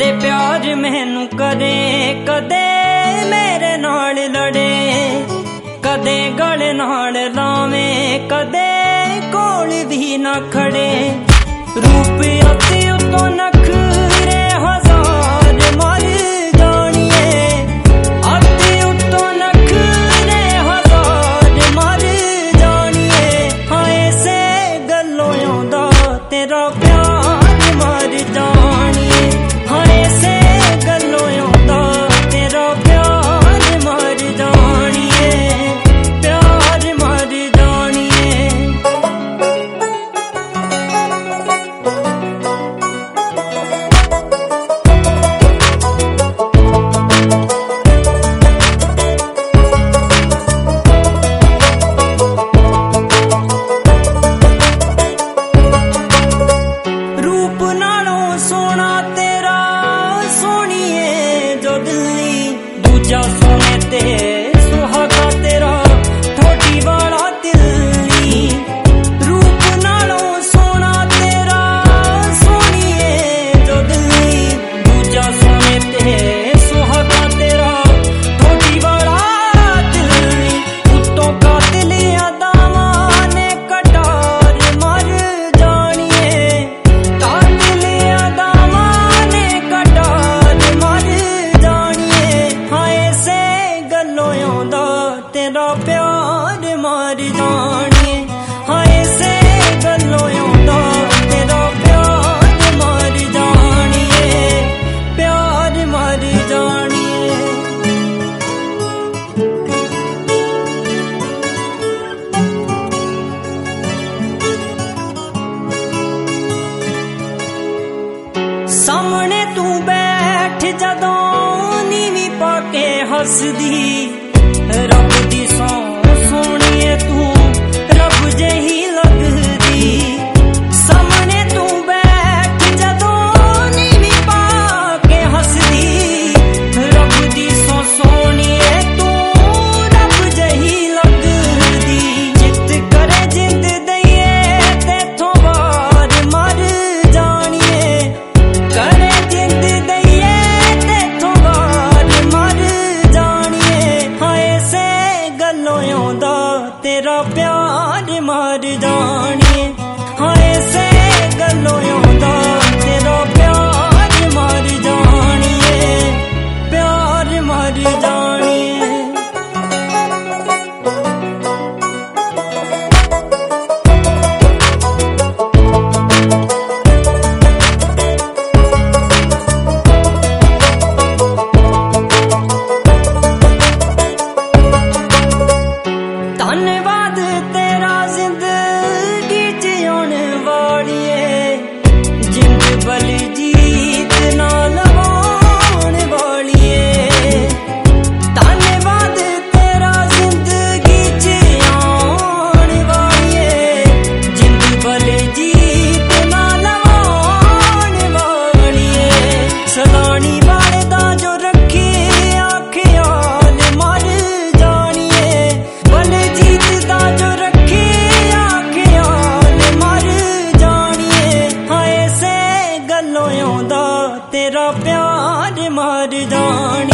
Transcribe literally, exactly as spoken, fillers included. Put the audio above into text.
कदे प्यार मैनू करे कदे मेरे नाल लड़े, कदे गले नाल लावे कदे कोल भी ना खड़े। रूप अति उतो नखरे हजार मर जानिए, अति उतो नखरे हजार मर जानिए। हाँ ऐसे गलों आउंदा तेरा प्यार मर जानिए, हाँ ऐसे गलों आउंदा तेरा प्यार मर जानिए, प्यार मर जानिए। रूप नालों सोना तेरा सोनिए जो दिल्ली, दूजा सोने ते सुहागा तेरा ठोडी वाला दिल्ली। रूप नालों सोना तेरा सोनिए जो दिल्ली, दूजा सोने ते सुहागा तेरा ठोडी वाला दिल्ली। उत्तों कातिलिया दावा ने कटार मर जानिए, कातिलिया दावा ने कटार मर जानिए। हाँ ऐसे गलों आउंदा तेरा प्यार मर जानिए, हाँ ऐसे गलों आउंदा तेरा प्यार मर जानिए, प्यार मर जानिए। सामने तू बैठ जदों नीवी पाके हसदी, रब दी सौ सोनिए तू रब जही लगदी। सामने तू बैठ जदों नीवी पाके हसदी, रब दी सौ सोनिए तू रब जही लगदी। जित करे जिंद दईए तेथों बार मर जानिए, करे जिंद दईए तेथों बार मर जानिए। हाँ ऐसे गलों आउंदा तेरा प्यार मर जानिए, हाँ ऐसे गलों आउंदा तेरा प्यार मर जानिए, प्यार मर जानिए। धन्यवाद तेरा जिंदगी जिउण वालिए, जिंद बली जीत ना लवाउण वालिए। धन्यवाद तेरा जिंदगी जिउण वालिए, जिंद बली जीत ना लवाउण वालिए। सलानी वाले दा जो रखे आख्याल मर जानिए, बलजीत दा जो रखे आख्याल मर जानिए। हाँ ऐसे गलों आउंदा तेरा प्यार मर जानिए।